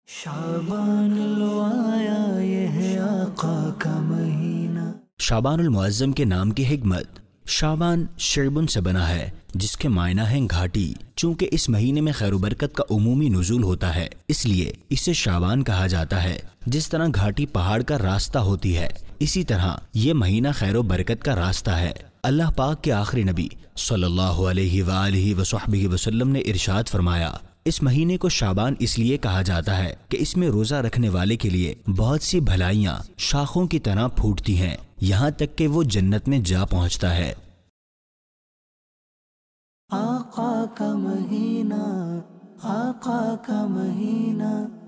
शाबानुल आया ये है आका का महीना। शाबानुल मुअज्जम के नाम की हिकमत। शाबान शरबुन से बना है जिसके मायना है घाटी। चूंकि इस महीने में खैर बरकत का उमूमी नुज़ूल होता है इसलिए इसे शाबान कहा जाता है। जिस तरह घाटी पहाड़ का रास्ता होती है इसी तरह ये महीना खैर बरकत का रास्ता है। अल्लाह पाक के आखिरी नबी सल्लल्लाहु अलैहि वसल्लम ने इरशाद फरमाया, इस महीने को शाबान इसलिए कहा जाता है कि इसमें रोजा रखने वाले के लिए बहुत सी भलाइयाँ शाखों की तरह फूटती हैं, यहाँ तक कि वो जन्नत में जा पहुँचता है। आका का महीना, आका का महीना।